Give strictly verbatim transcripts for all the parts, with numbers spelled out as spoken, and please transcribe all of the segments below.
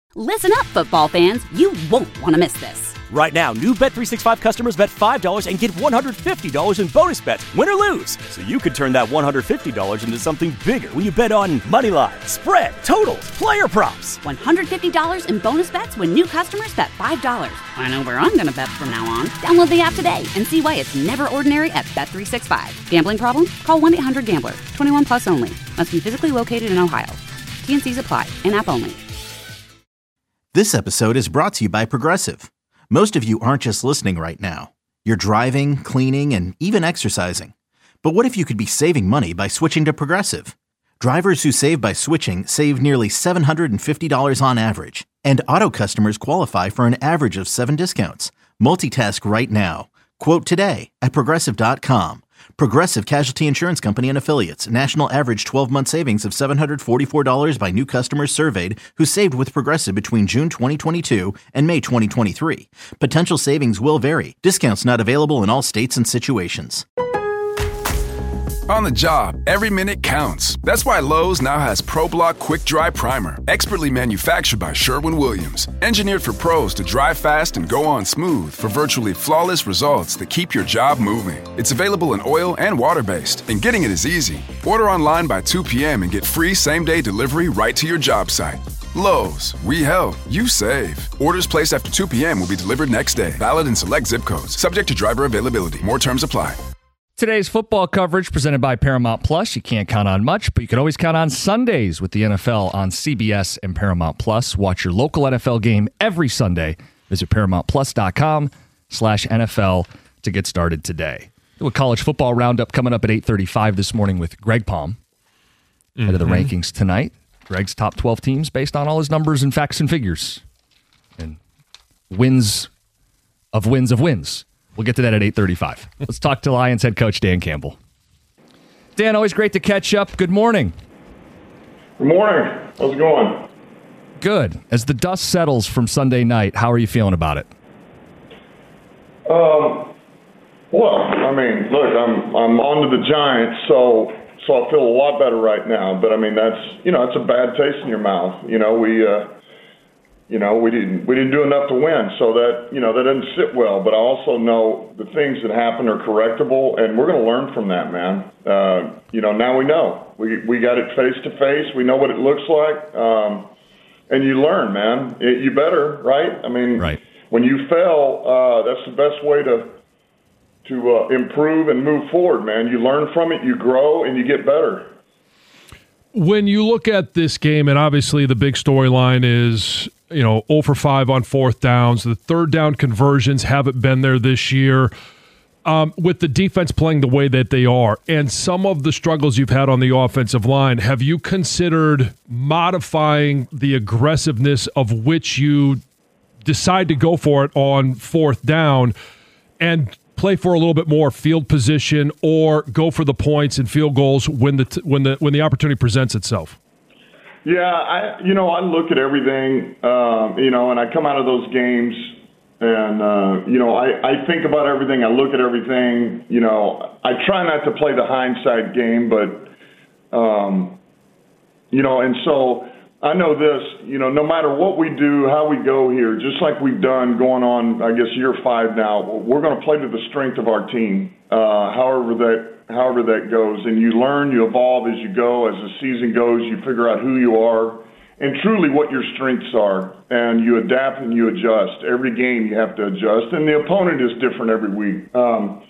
Listen up, football fans. You won't want to miss this. Right now, new Bet three sixty-five customers bet five dollars and get one hundred fifty dollars in bonus bets, win or lose. So you could turn that one hundred fifty dollars into something bigger when you bet on money line, spread, totals, player props. one hundred fifty dollars in bonus bets when new customers bet five dollars. I know where I'm going to bet from now on. Download the app today and see why it's never ordinary at Bet three sixty-five. Gambling problem? Call one eight hundred gambler. twenty-one plus only. Must be physically located in Ohio. T N Cs apply. In-app only. This episode is brought to you by Progressive. Most of you aren't just listening right now. You're driving, cleaning, and even exercising. But what if you could be saving money by switching to Progressive? Drivers who save by switching save nearly seven hundred fifty dollars on average. And auto customers qualify for an average of seven discounts. Multitask right now. Quote today at Progressive dot com. Progressive Casualty Insurance Company and Affiliates. National average twelve-month savings of seven hundred forty-four dollars by new customers surveyed who saved with Progressive between June twenty twenty-two and May twenty twenty-three. Potential savings will vary. Discounts not available in all states and situations. On the job, every minute counts. That's why Lowe's now has ProBlock Quick Dry Primer, expertly manufactured by Sherwin-Williams. Engineered for pros to dry fast and go on smooth for virtually flawless results that keep your job moving. It's available in oil and water-based, and getting it is easy. Order online by two p.m. and get free same-day delivery right to your job site. Lowe's, we help, you save. Orders placed after two p.m. will be delivered next day. Valid in select zip codes. Subject to driver availability. More terms apply. Today's football coverage presented by Paramount Plus. You can't count on much, but you can always count on Sundays with the N F L on C B S and Paramount Plus. Watch your local N F L game every Sunday. Visit ParamountPlus.com slash NFL to get started today. A college football roundup coming up at eight thirty-five this morning with Greg Palm. Mm-hmm. Head of the rankings tonight. Greg's top twelve teams based on all his numbers and facts and figures. And wins of wins of wins. We'll get to that at eight thirty-five. Let's talk to Lions head coach Dan Campbell. Dan, always great to catch up. Good morning. Good morning. How's it going? Good. As the dust settles from Sunday night, how are you feeling about it? Um. Well, I mean, look, I'm I'm on to the Giants, so so I feel a lot better right now. But I mean, that's you know, it's a bad taste in your mouth. You know, we. Uh, You know, we didn't we didn't do enough to win, so that you know that doesn't sit well. But I also know the things that happen are correctable, and we're going to learn from that, man. Uh, you know, now we know we we got it face to face. We know what it looks like, um, and you learn, man. It, you better, right? I mean, right. When you fail, uh, that's the best way to to uh, improve and move forward, man. You learn from it, you grow, and you get better. When you look at this game, and obviously the big storyline is, you know, zero for five on fourth downs. The third down conversions haven't been there this year. Um, with the defense playing the way that they are and some of the struggles you've had on the offensive line, have you considered modifying the aggressiveness of which you decide to go for it on fourth down and play for a little bit more field position, or go for the points and field goals when the t- when the when the opportunity presents itself? Yeah, I you know I look at everything, um, you know, and I come out of those games, and uh, you know I, I think about everything. I look at everything. You know, I try not to play the hindsight game, but um, you know, and so I know this. You know, no matter what we do, how we go here, just like we've done going on, I guess year five now, we're going to play to the strength of our team. Uh, however that. However that goes, and you learn, you evolve as you go. As the season goes, you figure out who you are and truly what your strengths are, and you adapt and you adjust. Every game you have to adjust, and the opponent is different every week. Um,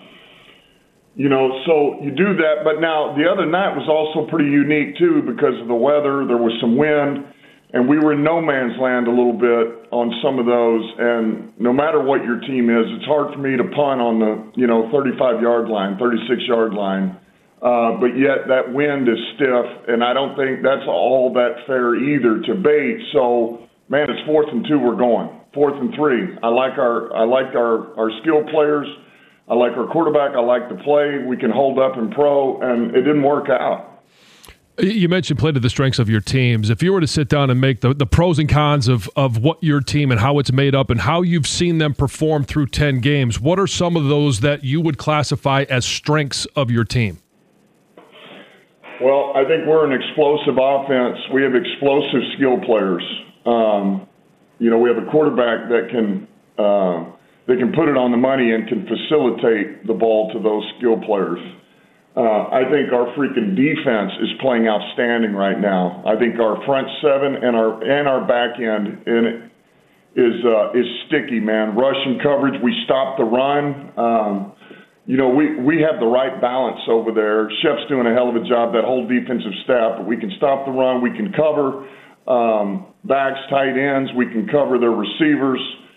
you know, so you do that. But now the other night was also pretty unique too because of the weather. There was some wind, and we were in no man's land a little bit on some of those. And no matter what your team is, it's hard for me to punt on the, you know, thirty-five-yard line, thirty-six-yard line. Uh, but yet that wind is stiff, and I don't think that's all that fair either to Bates. So, man, it's fourth and two. We're going fourth and three. I like our I like our our skilled players. I like our quarterback. I like the play. We can hold up in pro, and it didn't work out. You mentioned play to the strengths of your teams. If you were to sit down and make the, the pros and cons of, of what your team and how it's made up and how you've seen them perform through ten games, what are some of those that you would classify as strengths of your team? Well, I think we're an explosive offense. We have explosive skill players. Um, you know, we have a quarterback that can uh, that can put it on the money and can facilitate the ball to those skill players. Uh, I think our freaking defense is playing outstanding right now. I think our front seven and our and our back end in it is uh, is sticky, man. Rushing coverage, we stop the run. Um, you know, we, we have the right balance over there. Shep's doing a hell of a job, that whole defensive staff. But we can stop the run. We can cover um, backs, tight ends. We can cover their receivers,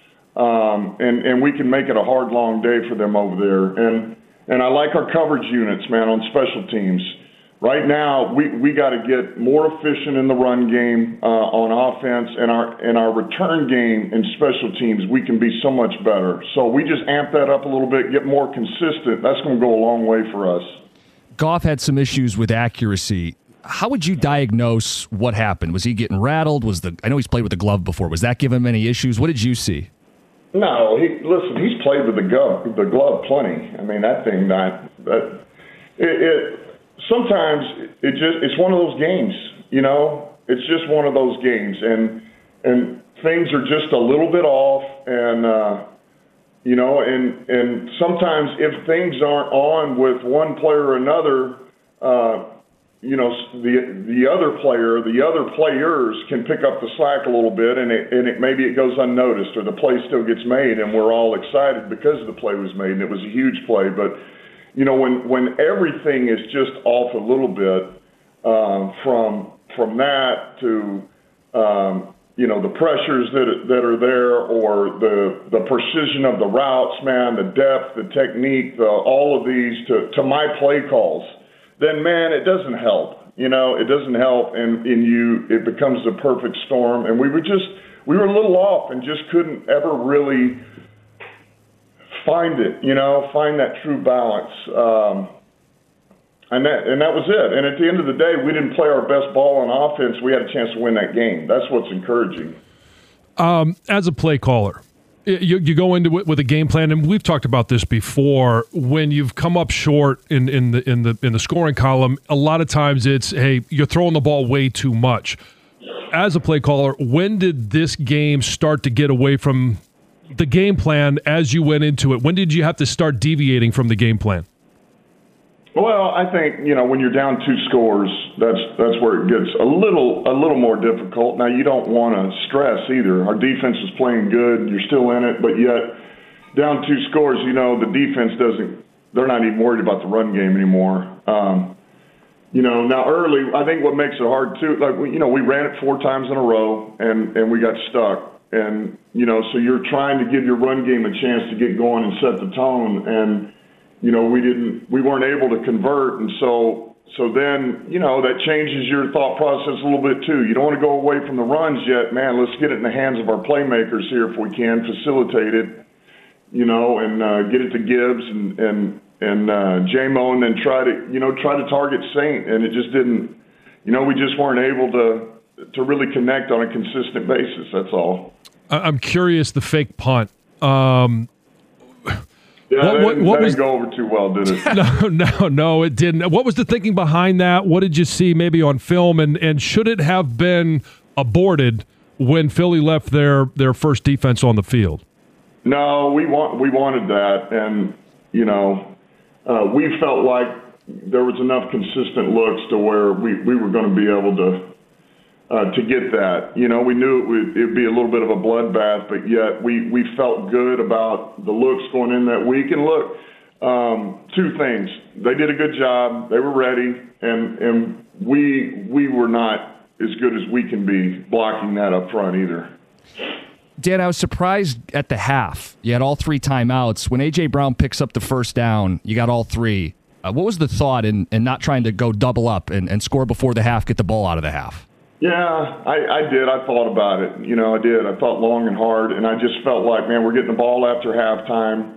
um, and and we can make it a hard, long day for them over there. And and I like our coverage units, man, on special teams. Right now, we, we got to get more efficient in the run game uh, on offense, and our and our return game in special teams, we can be so much better. So we just amp that up a little bit, get more consistent. That's going to go a long way for us. Goff had some issues with accuracy. How would you diagnose what happened? Was he getting rattled? Was the I know he's played with the glove before. Was that giving him any issues? What did you see? No, he listen. He's played with the glove, the glove plenty. I mean, that thing, not that it. it Sometimes it just it's one of those games, you know. It's just one of those games, and and things are just a little bit off, and uh, you know, and and sometimes if things aren't on with one player or another, uh, you know, the the other player, the other players can pick up the slack a little bit, and it and it maybe it goes unnoticed, or the play still gets made, and we're all excited because the play was made, and it was a huge play, but. You know, when, when everything is just off a little bit, um, from from that to, um, you know, the pressures that that are there, or the the precision of the routes, man, the depth, the technique, the, all of these to, to my play calls, then, man, it doesn't help. You know, it doesn't help, and, and you it becomes the perfect storm. And we were just, we were a little off and just couldn't ever really find it, you know, find that true balance. Um, and that and that was it. And at the end of the day, we didn't play our best ball on offense. We had a chance to win that game. That's what's encouraging. Um, as a play caller, you, you go into it with a game plan, and we've talked about this before. When you've come up short in, in the in the in the scoring column, a lot of times it's, hey, you're throwing the ball way too much. As a play caller, when did this game start to get away from the game plan as you went into it? When did you have to start deviating from the game plan? Well, I think, you know, when you're down two scores, that's that's where it gets a little a little more difficult. Now, you don't want to stress either. Our defense is playing good. You're still in it, but yet down two scores, you know, the defense doesn't – they're not even worried about the run game anymore. Um, you know, now early, I think what makes it hard too, like, we, you know, we ran it four times in a row, and, and we got stuck. And, you know, so you're trying to give your run game a chance to get going and set the tone. And, you know, we didn't, we weren't able to convert. And so, so then, you know, that changes your thought process a little bit too. You don't want to go away from the runs yet. Man, let's get it in the hands of our playmakers here if we can, facilitate it, you know, and uh, get it to Gibbs and, and, and uh, J-Mo, and then try to, you know, try to target Saint. And it just didn't, you know, we just weren't able to, to really connect on a consistent basis. That's all. I'm curious, the fake punt. Um, yeah, what, that, what, didn't, what that was, didn't go over too well, did it? No, no, no, it didn't. What was the thinking behind that? What did you see maybe on film? And, and should it have been aborted when Philly left their, their first defense on the field? No, we want we wanted that, and you know, uh, we felt like there was enough consistent looks to where we, we were going to be able to. Uh, to get that, you know, we knew it would it'd be a little bit of a bloodbath, but yet we, we felt good about the looks going in that week. And look, um, two things: they did a good job, they were ready, and and we we were not as good as we can be blocking that up front either. Dan, I was surprised at the half. You had all three timeouts. When A J. Brown picks up the first down, you got all three. Uh, what was the thought in, in not trying to go double up and, and score before the half, get the ball out of the half? Yeah, I, I did. I thought about it. You know, I did. I thought long and hard, and I just felt like, man, we're getting the ball after halftime.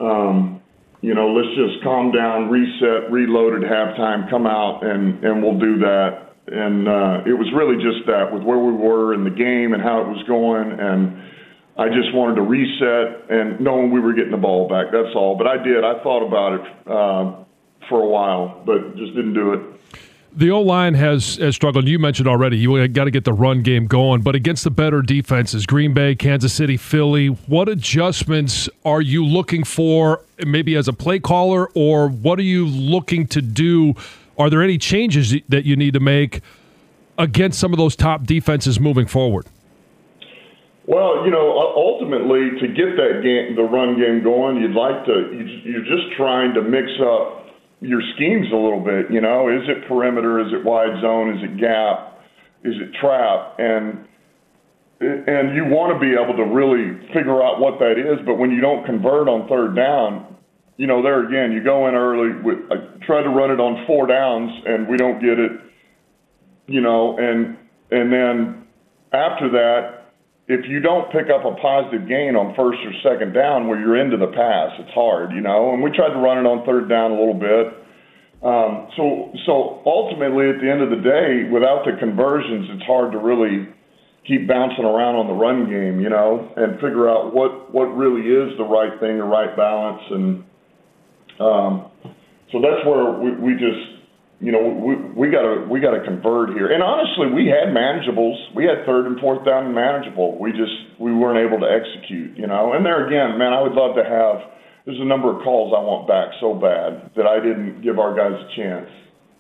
Um, you know, let's just calm down, reset, reload at halftime, come out, and, and we'll do that. And uh, it was really just that, with where we were in the game and how it was going, and I just wanted to reset and knowing we were getting the ball back. That's all. But I did. I thought about it uh, for a while, but just didn't do it. The O-line has, has struggled. You mentioned already, you got to get the run game going. But against the better defenses, Green Bay, Kansas City, Philly, what adjustments are you looking for maybe as a play caller, or what are you looking to do? Are there any changes that you need to make against some of those top defenses moving forward? Well, you know, ultimately, to get that game, the run game going, you'd like to, you're just trying to mix up your schemes a little bit. You know, is it perimeter? Is it wide zone? Is it gap? Is it trap? And and you want to be able to really figure out what that is. But when you don't convert on third down, you know, there again, you go in early. With, I try to run it on four downs, and we don't get it. You know, and and then after that, if you don't pick up a positive gain on first or second down where you're into the pass, it's hard, you know. And we tried to run it on third down a little bit. Um, so so ultimately, at the end of the day, without the conversions, it's hard to really keep bouncing around on the run game, you know, and figure out what, what really is the right thing, the right balance. And um, so that's where we, we just, you know, we we got to we got to convert here. And honestly, we had manageables. We had third and fourth down and manageable. We just we weren't able to execute, you know. And there again, man, I would love to have. There's a number of calls I want back so bad that I didn't give our guys a chance.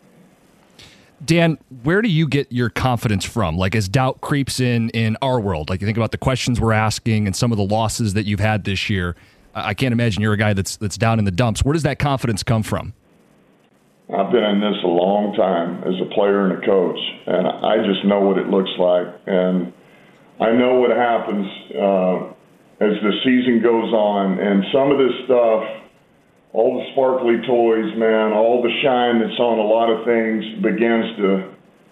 Dan, where do you get your confidence from? Like, as doubt creeps in in our world, like you think about the questions we're asking and some of the losses that you've had this year. I can't imagine you're a guy that's that's down in the dumps. Where does that confidence come from? I've been in this a long time as a player and a coach, and I just know what it looks like. And I know what happens uh, as the season goes on. And some of this stuff, all the sparkly toys, man, all the shine that's on a lot of things begins to,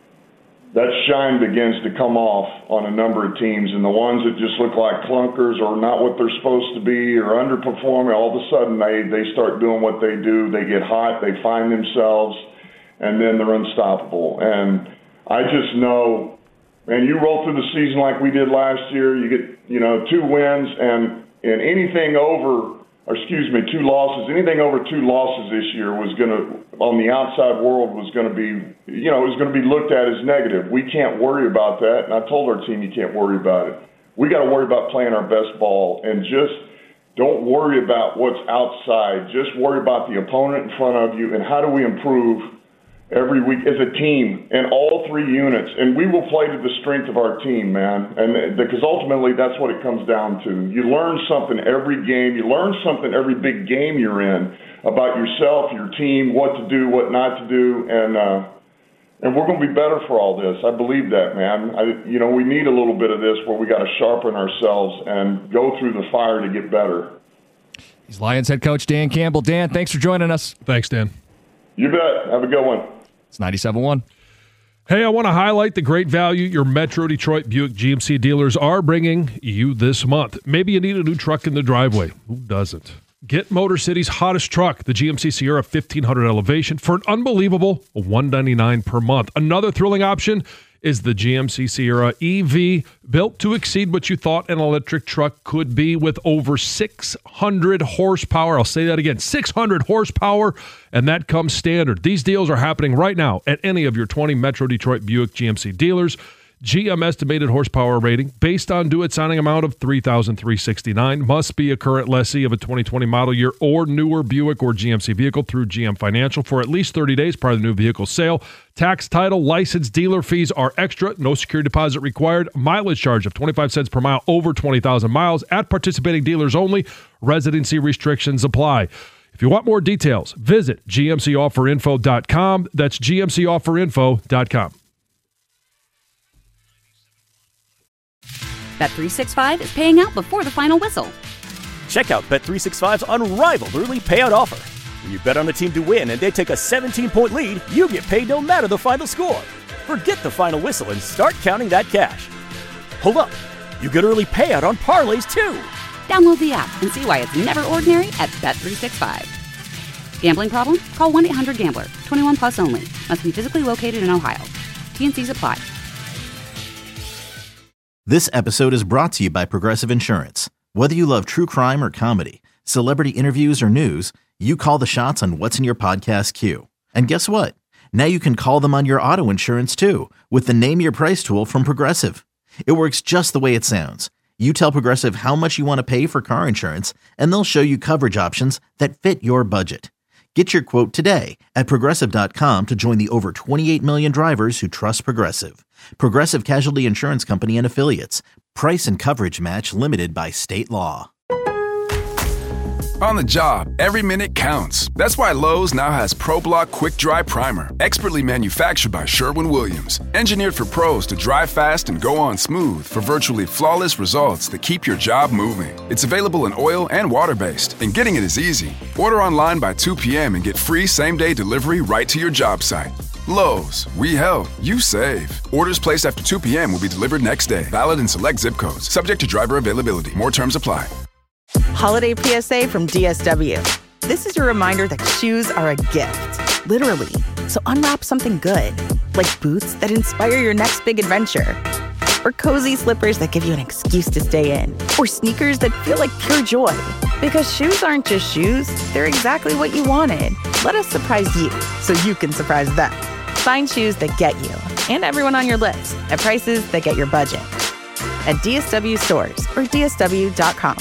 that shine begins to come off on a number of teams. And the ones that just look like clunkers or not what they're supposed to be or underperforming, all of a sudden they, they start doing what they do. They get hot, they find themselves, and then they're unstoppable. And I just know, man, you roll through the season like we did last year, you get, you know, two wins and, and anything over, or excuse me, two losses, anything over two losses this year was going to, on the outside world, was going to be, you know, it was going to be looked at as negative. We can't worry about that. And I told our team, you can't worry about it. We got to worry about playing our best ball and just don't worry about what's outside. Just worry about the opponent in front of you and how do we improve every week as a team in all three units. And we will play to the strength of our team, man. And because ultimately that's what it comes down to. You learn something every game. You learn something every big game you're in about yourself, your team, what to do, what not to do. And, uh, and we're going to be better for all this. I believe that, man. I, you know, we need a little bit of this where we got to sharpen ourselves and go through the fire to get better. He's Lions head coach Dan Campbell. Dan, thanks for joining us. Thanks, Dan. You bet. Have a good one. It's ninety-seven point one. Hey, I want to highlight the great value your Metro Detroit Buick G M C dealers are bringing you this month. Maybe you need a new truck in the driveway. Who doesn't? Get Motor City's hottest truck, the G M C Sierra fifteen hundred Elevation, for an unbelievable one hundred ninety-nine dollars per month. Another thrilling option is the G M C Sierra E V, built to exceed what you thought an electric truck could be with over six hundred horsepower. I'll say that again, six hundred horsepower, and that comes standard. These deals are happening right now at any of your twenty Metro Detroit Buick G M C dealers. G M estimated horsepower rating based on due at signing amount of three thousand three hundred sixty-nine dollars. Must be a current lessee of a twenty twenty model year or newer Buick or G M C vehicle through G M Financial for at least thirty days prior to the new vehicle sale. Tax, title, license, dealer fees are extra. No security deposit required. Mileage charge of twenty-five cents per mile over twenty thousand miles at participating dealers only. Residency restrictions apply. If you want more details, visit G M C offer info dot com. That's G M C offer info dot com. Bet three sixty-five is paying out before the final whistle. Check out Bet three sixty-five's unrivaled early payout offer. When you bet on a team to win and they take a seventeen-point lead, you get paid no matter the final score. Forget the final whistle and start counting that cash. Hold up. You get early payout on parlays, too. Download the app and see why it's never ordinary at Bet three sixty-five. Gambling problem? Call one eight hundred gambler. twenty-one plus only. Must be physically located in Ohio. T and C's apply. This episode is brought to you by Progressive Insurance. Whether you love true crime or comedy, celebrity interviews or news, you call the shots on what's in your podcast queue. And guess what? Now you can call them on your auto insurance too with the Name Your Price tool from Progressive. It works just the way it sounds. You tell Progressive how much you want to pay for car insurance, and they'll show you coverage options that fit your budget. Get your quote today at Progressive dot com to join the over twenty-eight million drivers who trust Progressive. Progressive Casualty Insurance Company and Affiliates. Price and coverage match limited by state law. On the job, every minute counts. That's why Lowe's now has ProBlock Quick Dry Primer, expertly manufactured by Sherwin-Williams. Engineered for pros to dry fast and go on smooth for virtually flawless results that keep your job moving. It's available in oil and water-based, and getting it is easy. Order online by two p.m. and get free same-day delivery right to your job site. Lowe's, we help, you save. Orders placed after two p.m. will be delivered next day. Valid in select zip codes. Subject to driver availability. More terms apply. Holiday P S A from D S W. This is your reminder that shoes are a gift, literally. So unwrap something good, like boots that inspire your next big adventure, or cozy slippers that give you an excuse to stay in, or sneakers that feel like pure joy. Because shoes aren't just shoes, they're exactly what you wanted. Let us surprise you so you can surprise them. Find shoes that get you and everyone on your list at prices that get your budget. At D S W stores or D S W dot com.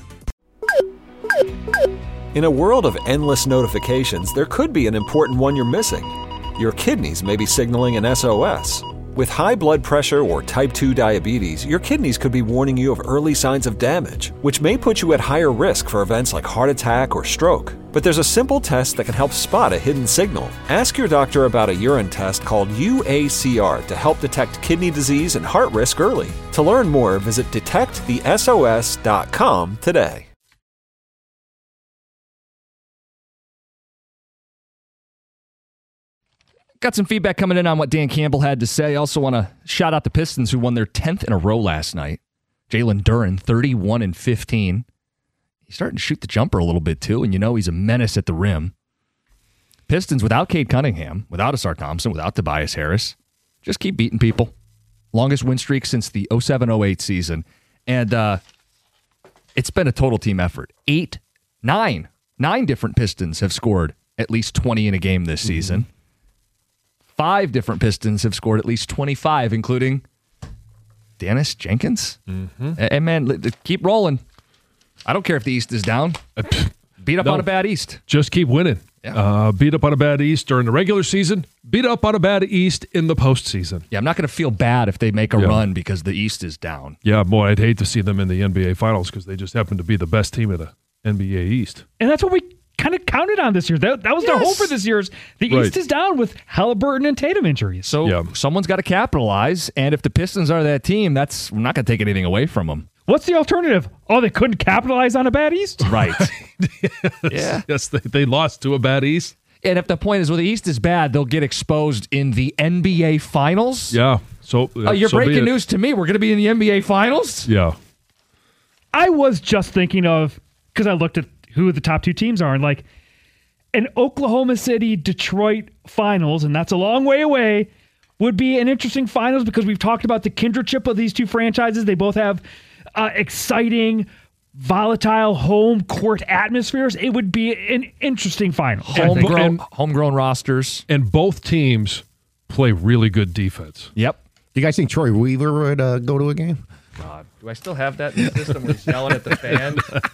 In a world of endless notifications, there could be an important one you're missing. Your kidneys may be signaling an S O S. With high blood pressure or type two diabetes, your kidneys could be warning you of early signs of damage, which may put you at higher risk for events like heart attack or stroke. But there's a simple test that can help spot a hidden signal. Ask your doctor about a urine test called U A C R to help detect kidney disease and heart risk early. To learn more, visit detect the S O S dot com today. Got some feedback coming in on what Dan Campbell had to say. I also want to shout out the Pistons who won their tenth in a row last night. Jalen Duren, thirty-one and fifteen. He's starting to shoot the jumper a little bit too, and you know he's a menace at the rim. Pistons without Cade Cunningham, without Asar Thompson, without Tobias Harris, just keep beating people. Longest win streak since the oh seven oh eight season. And uh, it's been a total team effort. Eight, nine, nine different Pistons have scored at least twenty in a game this mm-hmm. season. Five different Pistons have scored at least twenty-five, including Dennis Jenkins. Mm-hmm. And, man, keep rolling. I don't care if the East is down. Beat up no, on a bad East. Just keep winning. Yeah. Uh, beat up on a bad East during the regular season. Beat up on a bad East in the postseason. Yeah, I'm not going to feel bad if they make a yeah. run because the East is down. Yeah, boy, I'd hate to see them in the N B A Finals because they just happen to be the best team of the N B A East. And that's what we kind of counted on this year. That, that was yes. their hope for this year's. The right. East is down with Halliburton and Tatum injuries. So yeah. someone's got to capitalize, and if the Pistons are that team, that's we're not going to take anything away from them. What's the alternative? Oh, they couldn't capitalize on a bad East? Right. yes. Yeah. Yes, they, they lost to a bad East. And if the point is, well, the East is bad, they'll get exposed in the N B A Finals? Yeah. So uh, oh, you're so breaking news to me. We're going to be in the N B A Finals? Yeah. I was just thinking of, because I looked at who the top two teams are, and like, an Oklahoma City Detroit Finals, and that's a long way away, would be an interesting finals because we've talked about the kindredship of these two franchises. They both have uh, exciting, volatile home court atmospheres. It would be an interesting final. Homegrown, and, homegrown rosters. And both teams play really good defense. Yep. Do you guys think Troy Weaver would uh, go to a game? God, do I still have that in the system where he's yelling at the fan?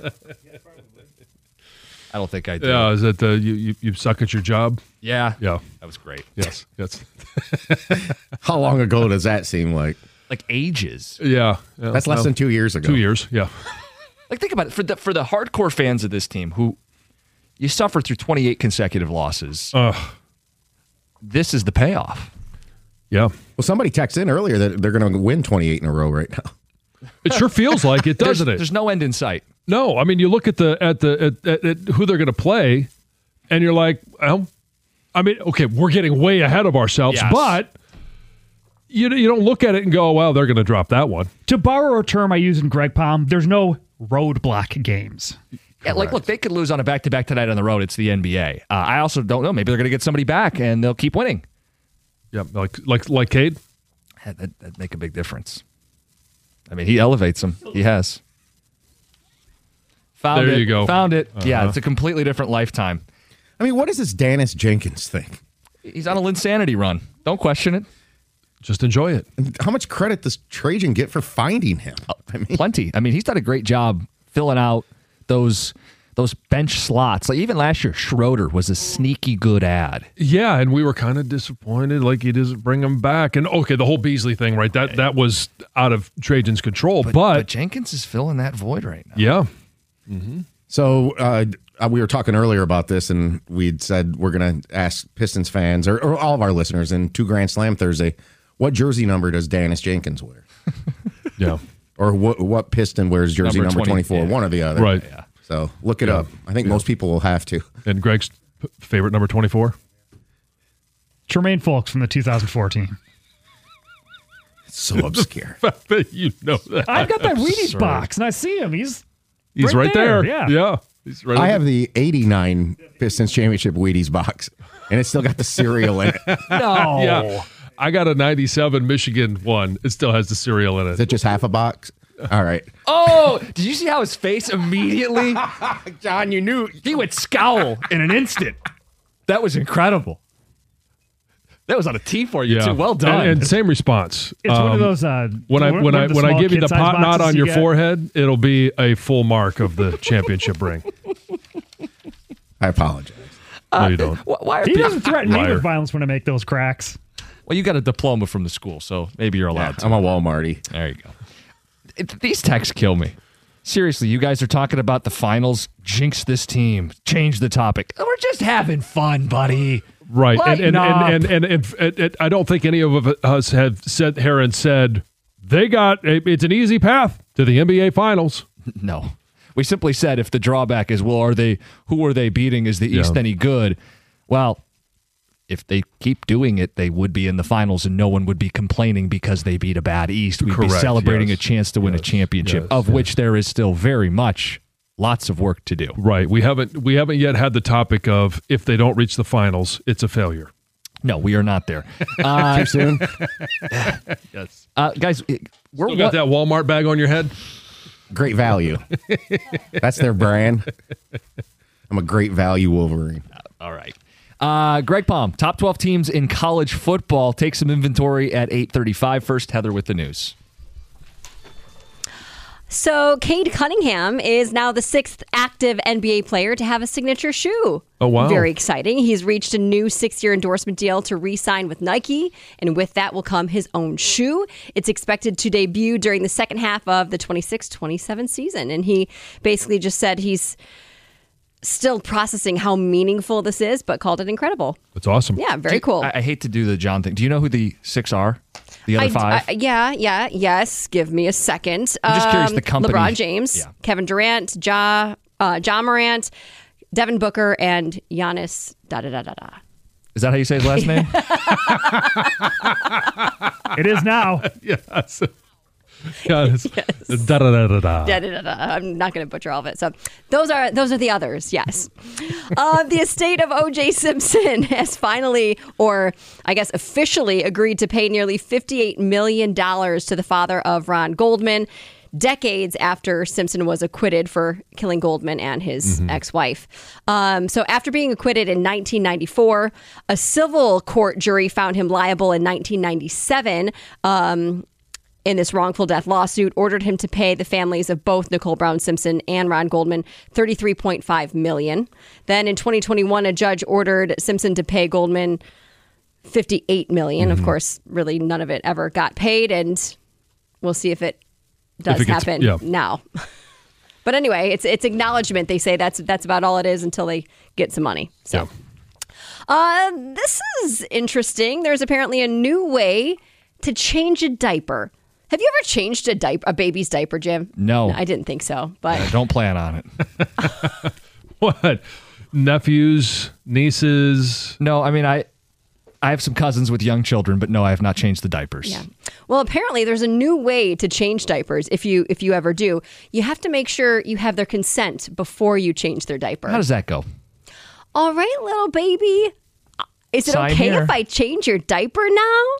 I don't think I do. Yeah, is it uh, you, you you suck at your job? Yeah. Yeah. That was great. Yes. Yes. How long ago does that seem like? Like ages. Yeah. yeah. That's less well, than two years ago. Two years, yeah. Like think about it. For the for the hardcore fans of this team who you suffered through twenty-eight consecutive losses, uh, this is the payoff. Yeah. Well, somebody texted in earlier that they're going to win twenty-eight in a row right now. It sure feels like it, doesn't there's, it? There's no end in sight. No, I mean you look at the at the at, at, at who they're going to play, and you're like, well, I mean, okay, we're getting way ahead of ourselves, yes. but you you don't look at it and go, well, they're going to drop that one. To borrow a term I use in Greg Palm, there's no roadblock games. Yeah, like look, they could lose on a back to back tonight on the road. It's the N B A. Uh, I also don't know. Maybe they're going to get somebody back and they'll keep winning. Yeah, like like like Cade. That that'd make a big difference. I mean, he elevates them. He has. Found there it. you go. Found it. Uh-huh. Yeah, it's a completely different lifetime. I mean, what does this Dennis Jenkins think? He's on a Linsanity run. Don't question it. Just enjoy it. How much credit does Trajan get for finding him? I mean, plenty. I mean, he's done a great job filling out those those bench slots. Like even last year, Schroeder was a sneaky good ad. Yeah, and we were kind of disappointed, like he doesn't bring him back. And okay, the whole Beasley thing, right? That that was out of Trajan's control. But, but, but Jenkins is filling that void right now. Yeah. Mm-hmm. So uh, we were talking earlier about this, and we'd said we're going to ask Pistons fans or, or all of our listeners in two Grand Slam Thursday, what jersey number does Dennis Jenkins wear? Yeah. Or what what Piston wears jersey number, number twenty-four, yeah. One or the other. Right. Yeah. So look it yeah. up. I think yeah. most people will have to. And Greg's p- favorite number twenty-four? Tremaine Fulks from the two thousand fourteen. So obscure. You know that. I've got that Wheaties box, and I see him. He's He's right, right there. there. Yeah. Yeah. He's right I there. have the eighty-nine Pistons Championship Wheaties box, and it's still got the cereal in it. No. Yeah. I got a ninety-seven Michigan one. It still has the cereal in it. Is it just half a box? All right. Oh, did you see how his face immediately? John, you knew. He would scowl in an instant. That was incredible. That was on a tee for you, yeah. too. Well done. And, and same response. It's um, one of those. Uh, when I one, when one I of the when I small give you the kid-sized pot knot boxes on you your get. forehead, it'll be a full mark of the championship ring. I apologize. No, you don't. Wh- Why are He people- doesn't threaten me Liar. with violence when I make those cracks. Well, you got a diploma from the school, so maybe you're allowed to. I'm a Walmarty. There you go. It, these texts kill me. Seriously, you guys are talking about the finals. Jinx this team. Change the topic. We're just having fun, buddy. Right, and and Lighten up. and, and, and, and, and, and I don't think any of us have said here and said they got it's an easy path to the N B A Finals. No, we simply said if the drawback is, well, are they who are they beating? Is the East Yeah. any good? Well, if they keep doing it, they would be in the finals, and no one would be complaining because they beat a bad East. We'd Correct, be celebrating yes. a chance to win Yes, a championship, yes, of yes. which there is still very much lots of work to do. Right, we haven't we haven't yet had the topic of if they don't reach the finals, it's a failure. No, we are not there. Uh, Too soon? Yes, uh, guys, we're you got that Walmart bag on your head. Great value. That's their brand. I'm a great value Wolverine. All right. Uh, Greg Palm, top twelve teams in college football. Take some inventory at eight thirty-five. First, Heather with the news. So Cade Cunningham is now the sixth active N B A player to have a signature shoe. Oh, wow. Very exciting. He's reached a new six-year endorsement deal to re-sign with Nike, and with that will come his own shoe. It's expected to debut during the second half of the twenty-six twenty-seven season, and he basically just said he's still processing how meaningful this is, but called it incredible. That's awesome. Yeah, very cool. I, I hate to do the John thing. Do you know who the six are? The other I- five? I- yeah, yeah, yes. Give me a second. I'm just curious the company. LeBron James, Yeah. Kevin Durant, Ja, uh, Ja Morant, Devin Booker, and Giannis. Da da da da da. Is that how you say his last name? It is now. Yes. Yes. Da, da, da, da, da. Da, da, da, da. I'm not going to butcher all of it. So those are those are the others. Yes. uh, the estate of O J Simpson has finally, or I guess officially, agreed to pay nearly fifty-eight million dollars to the father of Ron Goldman, decades after Simpson was acquitted for killing Goldman and his Mhm. ex-wife. Um, so after being acquitted in nineteen ninety-four, a civil court jury found him liable in nineteen ninety-seven. Um, in this wrongful death lawsuit, ordered him to pay the families of both Nicole Brown Simpson and Ron Goldman thirty-three point five million dollars. Then in twenty twenty-one, a judge ordered Simpson to pay Goldman fifty-eight million dollars. Mm-hmm. Of course, really none of it ever got paid, and we'll see if it does If it gets- happen yeah. now. But anyway, it's it's acknowledgement. They say that's that's about all it is until they get some money. So uh, this is interesting. There's apparently a new way to change a diaper. Have you ever changed a diaper, a baby's diaper, Jim? No. I didn't think so, but I don't plan on it. What? Nephews, nieces? No, I mean, I I have some cousins with young children, but no, I have not changed the diapers. yeah. Well, apparently there's a new way to change diapers. If you if you ever do, you have to make sure you have their consent before you change their diaper. How does that go? All right, little baby. Is it Sign okay here. if I change your diaper now?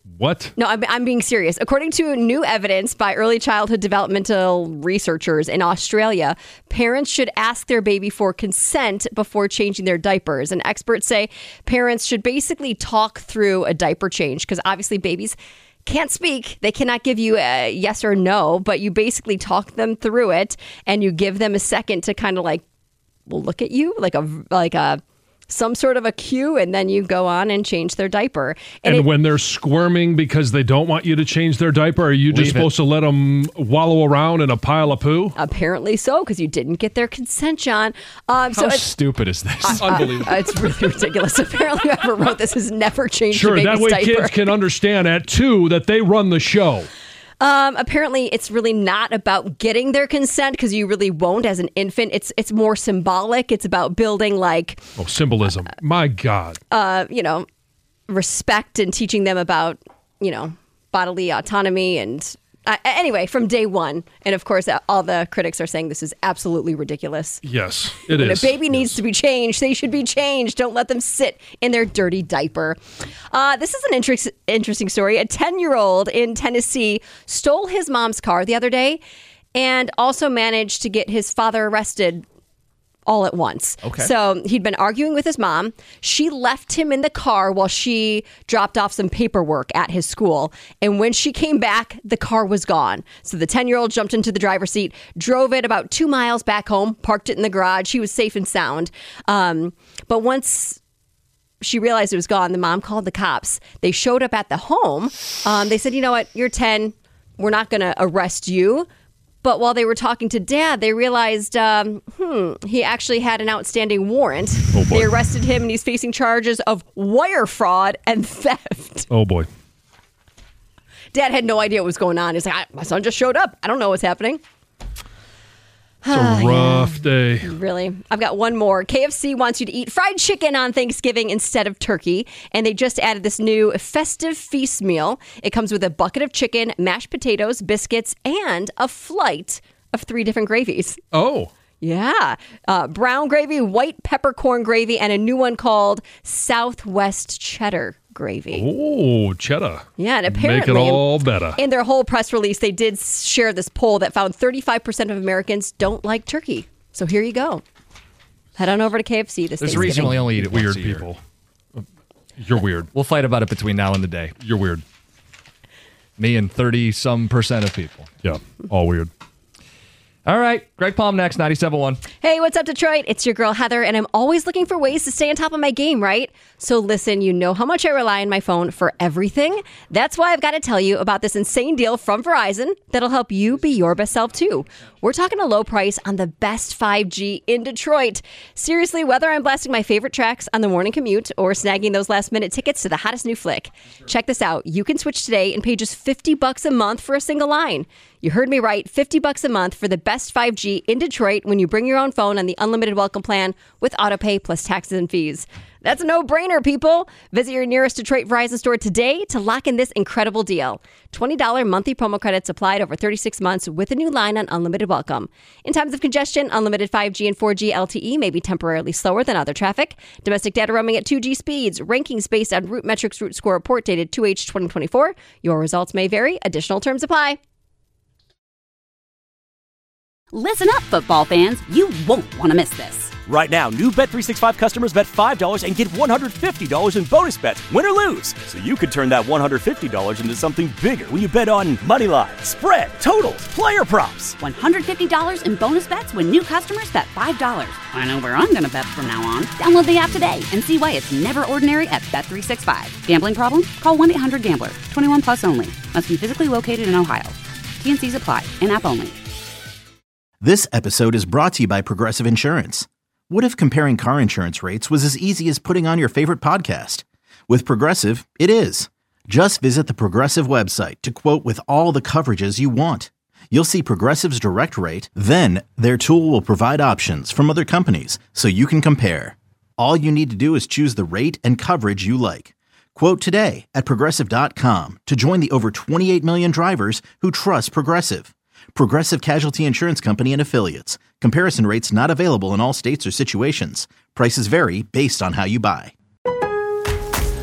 What? No, I'm, I'm being serious. According to new evidence by early childhood developmental researchers in Australia, parents should ask their baby for consent before changing their diapers. And experts say parents should basically talk through a diaper change because obviously babies can't speak. They cannot give you a yes or no, but you basically talk them through it and you give them a second to kind of like, well, look at you like a like a some sort of a cue, and then you go on and change their diaper. And, And it- when they're squirming because they don't want you to change their diaper, are you just Leave it. supposed to let them wallow around in a pile of poo? Apparently so, because you didn't get their consent, John. Um, so How it's, stupid is this? uh, Unbelievable. uh, it's really ridiculous. Apparently, whoever wrote this has never changed Sure, a that baby's way diaper. kids can understand at two that they run the show. Um, apparently, it's really not about getting their consent because you really won't as an infant. It's it's more symbolic. It's about building like Oh, symbolism. My God. uh, you know, respect and teaching them about, you know, bodily autonomy and uh, anyway, from day one. And of course, all the critics are saying this is absolutely ridiculous. Yes, it When is. a baby needs to be changed, they should be changed. Don't let them sit in their dirty diaper. Uh, this is an interest, interesting story. A ten-year-old in Tennessee stole his mom's car the other day and also managed to get his father arrested all at once. Okay. So he'd been arguing with his mom. She left him in the car while she dropped off some paperwork at his school. And when she came back, the car was gone. So the ten-year-old jumped into the driver's seat, drove it about two miles back home, parked it in the garage. He was safe and sound. Um, but once she realized it was gone, the mom called the cops. They showed up at the home. Um, they said, you know what, you're ten. We're not going to arrest you. But while they were talking to Dad, they realized, um, hmm, he actually had an outstanding warrant. Oh, boy. They arrested him, and he's facing charges of wire fraud and theft. Oh, boy. Dad had no idea what was going on. He's like, I, my son just showed up. I don't know what's happening. It's a rough day. Really? I've got one more. K F C wants you to eat fried chicken on Thanksgiving instead of turkey. And they just added this new festive feast meal. It comes with a bucket of chicken, mashed potatoes, biscuits, and a flight of three different gravies. Oh. Yeah. Uh, brown gravy, white peppercorn gravy, and a new one called Southwest Cheddar gravy. Oh, cheddar. Yeah, and apparently, Make it all better. in their whole press release, they did share this poll that found thirty-five percent of Americans don't like turkey. So here you go. Head on over to K F C this There's a reason we Thanksgiving. only eat it Weird once a year. people. You're weird. We'll fight about it between now and the day. You're weird. Me and thirty some percent of people. Yeah, all weird. All right, Greg Palm next, ninety-seven point one. Hey, what's up, Detroit? It's your girl, Heather, and I'm always looking for ways to stay on top of my game, right? So listen, you know how much I rely on my phone for everything. That's why I've got to tell you about this insane deal from Verizon that'll help you be your best self, too. We're talking a low price on the best five G in Detroit. Seriously, whether I'm blasting my favorite tracks on the morning commute or snagging those last-minute tickets to the hottest new flick, check this out. You can switch today and pay just fifty bucks a month for a single line. You heard me right, fifty bucks a month for the best five G in Detroit when you bring your own phone on the unlimited welcome plan with autopay plus taxes and fees. That's a no-brainer, people. Visit your nearest Detroit Verizon store today to lock in this incredible deal. twenty dollars monthly promo credits applied over thirty-six months with a new line on unlimited welcome. In times of congestion, unlimited five G and four G L T E may be temporarily slower than other traffic. Domestic data roaming at two G speeds. Rankings based on Root Metrics Root Score report dated two H twenty twenty-four. Your results may vary. Additional terms apply. Listen up, football fans. You won't want to miss this. Right now, new Bet three sixty-five customers bet five dollars and get one hundred fifty dollars in bonus bets, win or lose. So you could turn that one hundred fifty dollars into something bigger when you bet on money line, spread, totals, player props. one hundred fifty dollars in bonus bets when new customers bet five dollars. I know where I'm going to bet from now on. Download the app today and see why it's never ordinary at Bet three sixty-five. Gambling problem? Call one eight hundred gambler. twenty-one plus only. Must be physically located in Ohio. T and C's apply. In-app only. This episode is brought to you by Progressive Insurance. What if comparing car insurance rates was as easy as putting on your favorite podcast? With Progressive, it is. Just visit the Progressive website to quote with all the coverages you want. You'll see Progressive's direct rate, then their tool will provide options from other companies so you can compare. All you need to do is choose the rate and coverage you like. Quote today at Progressive dot com to join the over twenty-eight million drivers who trust Progressive. Progressive Casualty Insurance Company and Affiliates. Comparison rates not available in all states or situations. Prices vary based on how you buy.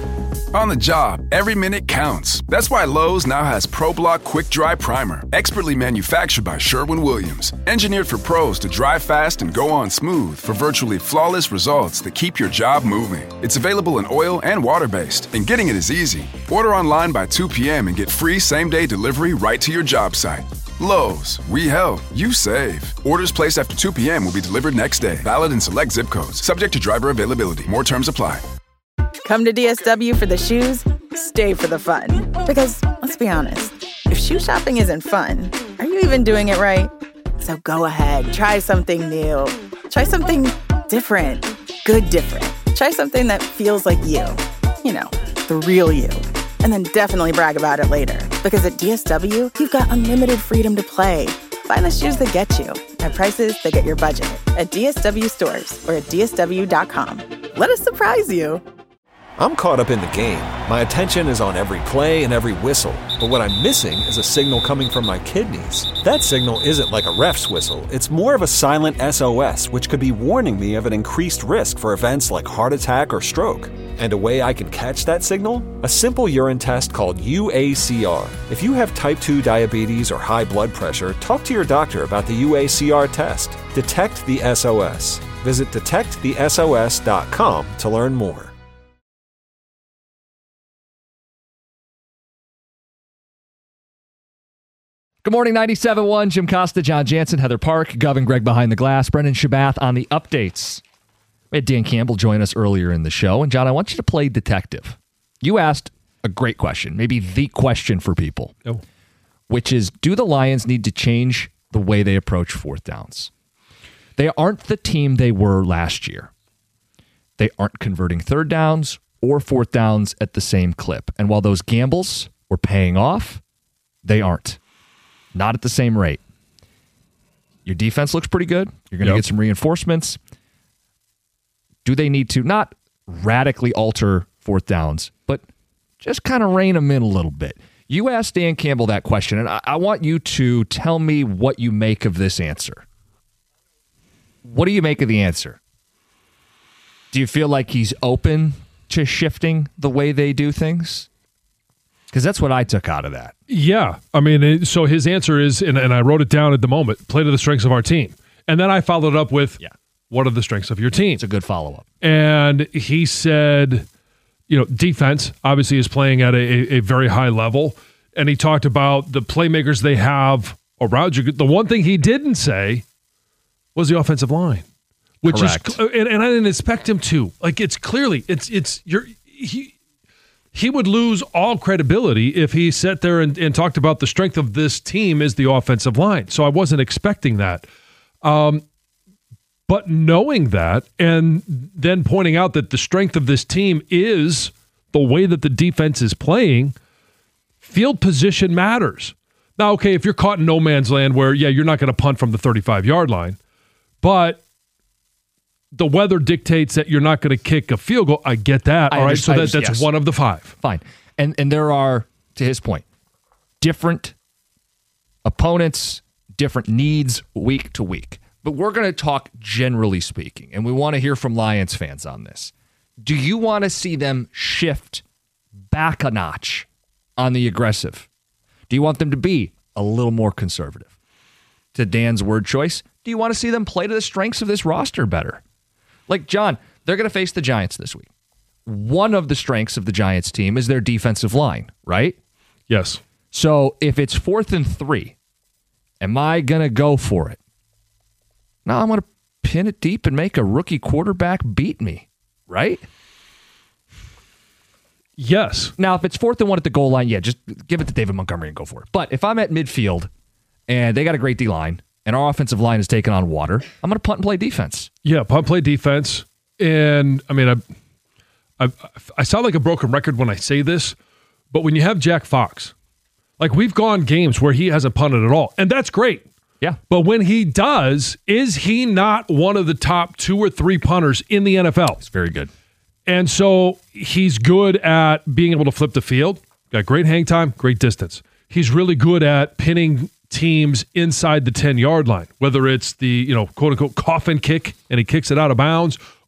On the job, every minute counts. That's why Lowe's now has ProBlock Quick Dry Primer, expertly manufactured by Sherwin-Williams. Engineered for pros to dry fast and go on smooth for virtually flawless results that keep your job moving. It's available in oil and water-based, and getting it is easy. Order online by two p.m. and get free same-day delivery right to your job site. Lowe's, we help, you save. Orders placed after two p.m. will be delivered next day. Valid in select zip codes. Subject to driver availability. More terms apply. Come to D S W for the shoes, stay for the fun. Because, let's be honest, if shoe shopping isn't fun, are you even doing it right? So go ahead, try something new. Try something different. Good different. Try something that feels like you. You know, the real you. And then definitely brag about it later. Because at D S W, you've got unlimited freedom to play. Find the shoes that get you at prices that get your budget at D S W stores or at D S W dot com. Let us surprise you. I'm caught up in the game. My attention is on every play and every whistle. But what I'm missing is a signal coming from my kidneys. That signal isn't like a ref's whistle. It's more of a silent S O S, which could be warning me of an increased risk for events like heart attack or stroke. And a way I can catch that signal? A simple urine test called U A C R. If you have type two diabetes or high blood pressure, talk to your doctor about the U A C R test. Detect the S O S. Visit detect the S O S dot com to learn more. Good morning, ninety-seven point one. Jim Costa, John Jansen, Heather Park, Gov and Greg behind the glass, Brendan Shabath on the updates. We had Dan Campbell join us earlier in the show. And John, I want you to play detective. You asked a great question, maybe the question for people, oh. which is, do the Lions need to change the way they approach fourth downs? They aren't the team they were last year. They aren't converting third downs or fourth downs at the same clip. And while those gambles were paying off, they aren't. Not at the same rate. Your defense looks pretty good. You're going to Yep. get some reinforcements. Do they need to not radically alter fourth downs, but just kind of rein them in a little bit? You asked Dan Campbell that question, and I, I want you to tell me what you make of this answer. What do you make of the answer? Do you feel like he's open to shifting the way they do things? Because that's what I took out of that. Yeah. I mean, it, so his answer is, and, and I wrote it down at the moment, play to the strengths of our team. And then I followed it up with, yeah. what are the strengths of your team? It's a good follow-up. And he said, you know, defense obviously is playing at a, a, a very high level. And he talked about the playmakers they have around you. The one thing he didn't say was the offensive line, which Correct. is, and, and I didn't expect him to. Like, it's clearly, it's, it's, you're, he, He would lose all credibility if he sat there and, and talked about the strength of this team is the offensive line. So I wasn't expecting that. Um, but knowing that and then pointing out that the strength of this team is the way that the defense is playing, field position matters. Now, okay, if you're caught in no man's land where, yeah, you're not going to punt from the thirty-five-yard line, but the weather dictates that you're not going to kick a field goal. I get that. I All right, so that, that's yes. one of the five. Fine. And and there are, to his point, different opponents, different needs week to week. But we're going to talk generally speaking, and we want to hear from Lions fans on this. Do you want to see them shift back a notch on the aggressive? Do you want them to be a little more conservative? To Dan's word choice, do you want to see them play to the strengths of this roster better? Like, John, they're going to face the Giants this week. One of the strengths of the Giants team is their defensive line, right? Yes. So if it's fourth and three, am I going to go for it? No, I'm going to pin it deep and make a rookie quarterback beat me, right? Yes. Now, if it's fourth and one at the goal line, yeah, just give it to David Montgomery and go for it. But if I'm at midfield and they got a great D-line and our offensive line is taking on water, I'm going to punt and play defense. Yeah, punt play defense. And, I mean, I, I, I sound like a broken record when I say this, but when you have Jack Fox, like we've gone games where he hasn't punted at all, and that's great. Yeah. But when he does, is he not one of the top two or three punters in the N F L? It's very good. And so he's good at being able to flip the field. Got great hang time, great distance. He's really good at pinning teams inside the ten-yard line, whether it's the, you know, quote-unquote coffin kick and he kicks it out of bounds,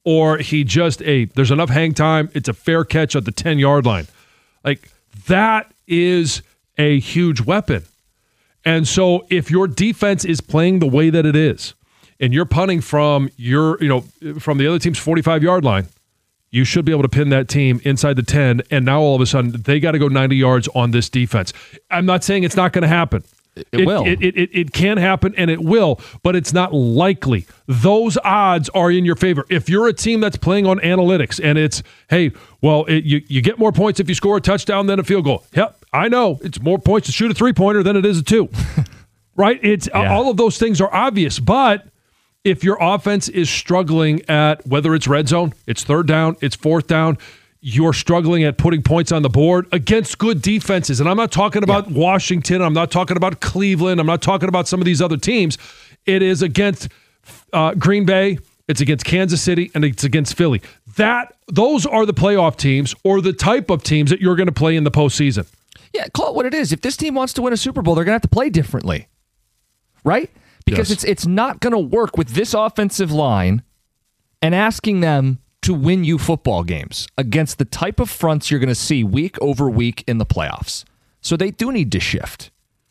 or he just, hey, there's enough hang time. It's a fair catch at the ten-yard line. Like, that is a huge weapon. And so if your defense is playing the way that it is, and you're punting from your, you know, from the other team's forty-five-yard line, you should be able to pin that team inside the ten, and now all of a sudden they got to go ninety yards on this defense. I'm not saying it's not going to happen. It, it will. It, it, it, it can happen, and it will, but it's not likely. Those odds are in your favor. If you're a team that's playing on analytics, and it's, hey, well, it, you, you get more points if you score a touchdown than a field goal. Yep, I know. It's more points to shoot a three-pointer than it is a two. Right? It's yeah. All of those things are obvious, but if your offense is struggling at whether it's red zone, it's third down, it's fourth down, you're struggling at putting points on the board against good defenses. And I'm not talking about yeah. Washington. I'm not talking about Cleveland. I'm not talking about some of these other teams. It is against uh, Green Bay. It's against Kansas City, and it's against Philly. That Those are the playoff teams or the type of teams that you're going to play in the postseason. Yeah, call it what it is. If this team wants to win a Super Bowl, they're going to have to play differently. Right? Because yes. it's it's not going to work with this offensive line and asking them to win you football games against the type of fronts you're going to see week over week in the playoffs. So they do need to shift.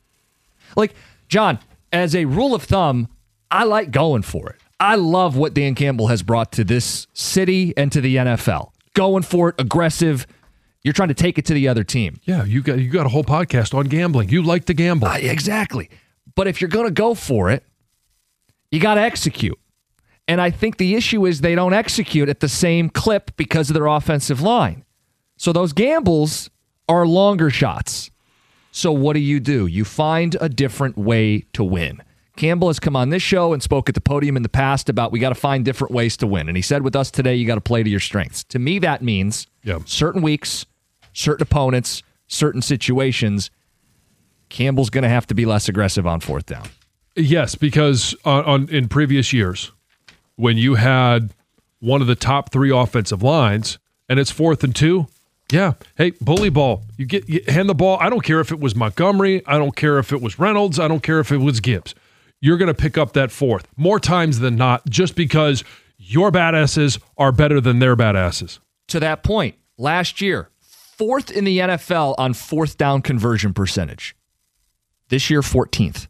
Like, John, as a rule of thumb, I like going for it. I love what Dan Campbell has brought to this city and to the N F L. Going for it, aggressive. You're trying to take it to the other team. Yeah, you got you got a whole podcast on gambling. You like to gamble. Uh, exactly. But if you're going to go for it, you got to execute. And I think the issue is they don't execute at the same clip because of their offensive line. So those gambles are longer shots. So what do you do? You find a different way to win. Campbell has come on this show and spoke at the podium in the past about we got to find different ways to win. And he said with us today, you got to play to your strengths. To me, that means yeah. certain weeks, certain opponents, certain situations, Campbell's going to have to be less aggressive on fourth down. Yes, because on, on in previous years, when you had one of the top three offensive lines and it's fourth and two, yeah, hey, bully ball. You get you hand the ball. I don't care if it was Montgomery. I don't care if it was Reynolds. I don't care if it was Gibbs. You're going to pick up that fourth more times than not just because your badasses are better than their badasses. To that point, last year, fourth in the N F L on fourth down conversion percentage. This year, fourteenth.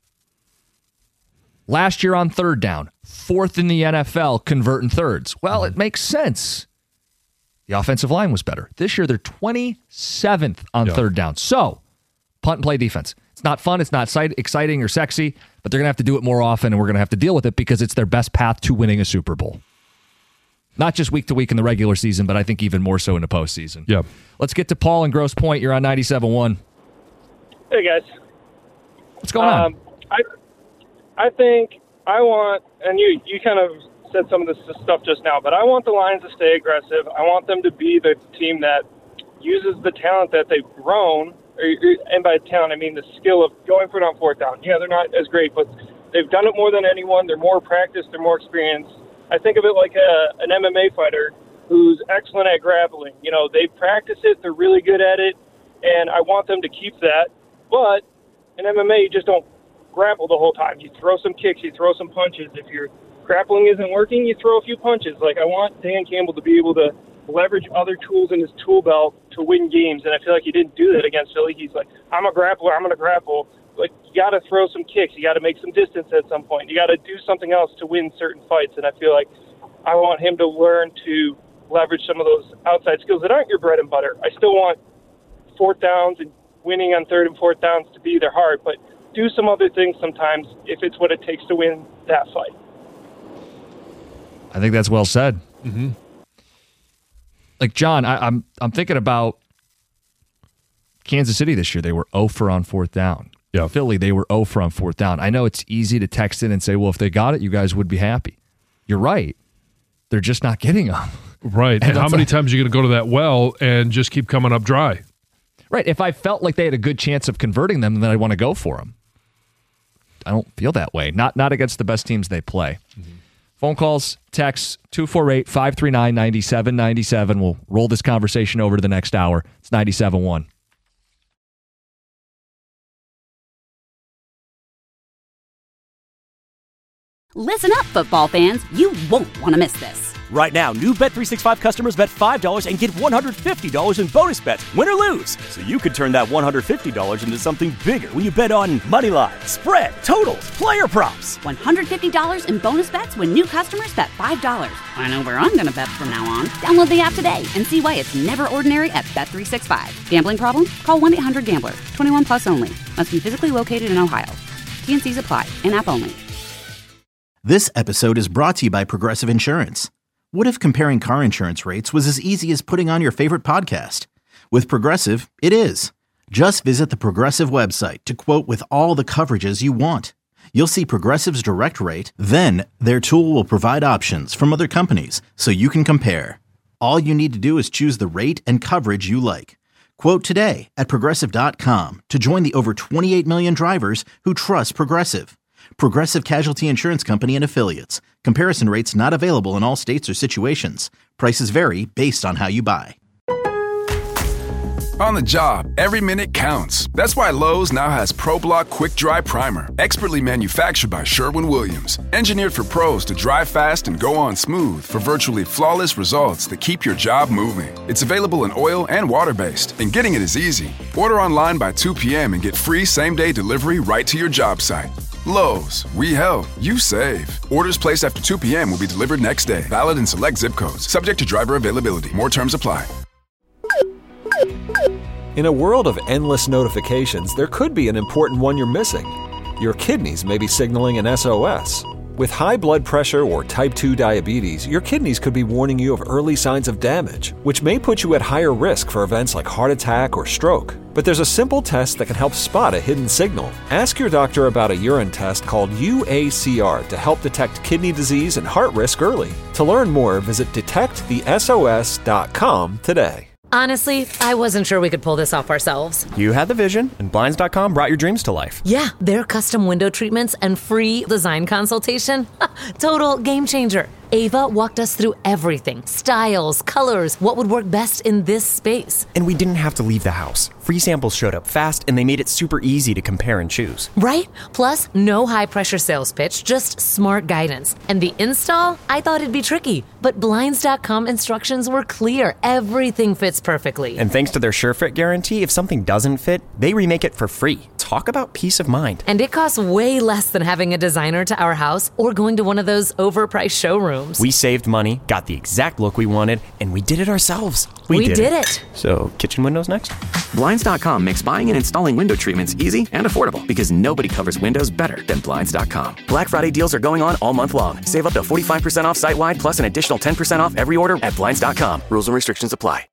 Last year on third down, fourth in the N F L converting thirds. Well, it makes sense. The offensive line was better. This year, they're twenty-seventh on yeah. third down. So, punt and play defense. It's not fun. It's not exciting or sexy, but they're going to have to do it more often, and we're going to have to deal with it because it's their best path to winning a Super Bowl. Not just week to week in the regular season, but I think even more so in the postseason. Yeah. Let's get to Paul in Grosse Pointe. You're on ninety-seven point one. Hey, guys. What's going um, on? I I think I want, and you, you kind of said some of this stuff just now, but I want the Lions to stay aggressive. I want them to be the team that uses the talent that they've grown, or, and by talent I mean the skill of going for it on fourth down. Yeah, they're not as great, but they've done it more than anyone. They're more practiced. They're more experienced. I think of it like a, an M M A fighter who's excellent at grappling. You know, they practice it. They're really good at it, and I want them to keep that. But in M M A, you just don't grapple the whole time. You throw some kicks, you throw some punches. If your grappling isn't working, you throw a few punches. Like, I want Dan Campbell to be able to leverage other tools in his tool belt to win games, and I feel like he didn't do that against Philly. He's like, I'm a grappler, I'm going to grapple. Like, you got to throw some kicks. You got to make some distance at some point. You got to do something else to win certain fights, and I feel like I want him to learn to leverage some of those outside skills that aren't your bread and butter. I still want fourth downs and winning on third and fourth downs to be their heart, but do some other things sometimes if it's what it takes to win that fight. I think that's well said. Mm-hmm. Like, John, I, I'm I'm thinking about Kansas City this year. They were zero for on fourth down. Yeah. Philly, they were zero for on fourth down. I know it's easy to text in and say, well, if they got it, you guys would be happy. You're right. They're just not getting them. Right. And, and how many a, times are you going to go to that well and just keep coming up dry? Right. If I felt like they had a good chance of converting them, then I'd want to go for them. I don't feel that way. Not not against the best teams they play. Mm-hmm. Phone calls, texts, two four eight, five three nine, nine seven nine seven. We'll roll this conversation over to the next hour. It's ninety-seven point one. Listen up, football fans. You won't want to miss this. Right now, new Bet three sixty-five customers bet five dollars and get one hundred fifty dollars in bonus bets, win or lose. So you could turn that one hundred fifty dollars into something bigger when you bet on money line, spread, totals, player props. one hundred fifty dollars in bonus bets when new customers bet five dollars. I know where I'm going to bet from now on. Download the app today and see why it's never ordinary at Bet three sixty-five. Gambling problem? Call one eight hundred gambler. twenty-one plus only. Must be physically located in Ohio. T and C's apply. In-app only. This episode is brought to you by Progressive Insurance. What if comparing car insurance rates was as easy as putting on your favorite podcast? With Progressive, it is. Just visit the Progressive website to quote with all the coverages you want. You'll see Progressive's direct rate, then their tool will provide options from other companies so you can compare. All you need to do is choose the rate and coverage you like. Quote today at Progressive dot com to join the over twenty-eight million drivers who trust Progressive. Progressive Casualty Insurance Company and Affiliates. Comparison rates not available in all states or situations. Prices vary based on how you buy. On the job, every minute counts. That's why Lowe's now has ProBlock Quick Dry Primer, expertly manufactured by Sherwin-Williams. Engineered for pros to dry fast and go on smooth for virtually flawless results that keep your job moving. It's available in oil and water-based, and getting it is easy. Order online by two p.m. and get free same-day delivery right to your job site. Lowe's, we help, you save. Orders placed after two p.m. will be delivered next day. Valid in select zip codes. Subject to driver availability. More terms apply. In a world of endless notifications, there could be an important one you're missing. Your kidneys may be signaling an S O S. With high blood pressure or type two diabetes, your kidneys could be warning you of early signs of damage, which may put you at higher risk for events like heart attack or stroke. But there's a simple test that can help spot a hidden signal. Ask your doctor about a urine test called U A C R to help detect kidney disease and heart risk early. To learn more, visit detect the S O S dot com today. Honestly, I wasn't sure we could pull this off ourselves. You had the vision, and Blinds dot com brought your dreams to life. Yeah, their custom window treatments and free design consultation. Total game changer. Ava walked us through everything. Styles, colors, what would work best in this space. And we didn't have to leave the house. Free samples showed up fast, and they made it super easy to compare and choose. Right? Plus, no high-pressure sales pitch, just smart guidance. And the install? I thought it'd be tricky, but Blinds dot com instructions were clear. Everything fits perfectly. And thanks to their SureFit guarantee, if something doesn't fit, they remake it for free. Talk about peace of mind. And it costs way less than having a designer to our house or going to one of those overpriced showrooms. We saved money, got the exact look we wanted, and we did it ourselves. We, we did, did it. it. So, kitchen windows next? Blinds dot com makes buying and installing window treatments easy and affordable because nobody covers windows better than Blinds dot com. Black Friday deals are going on all month long. Save up to forty-five percent off site-wide plus an additional ten percent off every order at Blinds dot com. Rules and restrictions apply.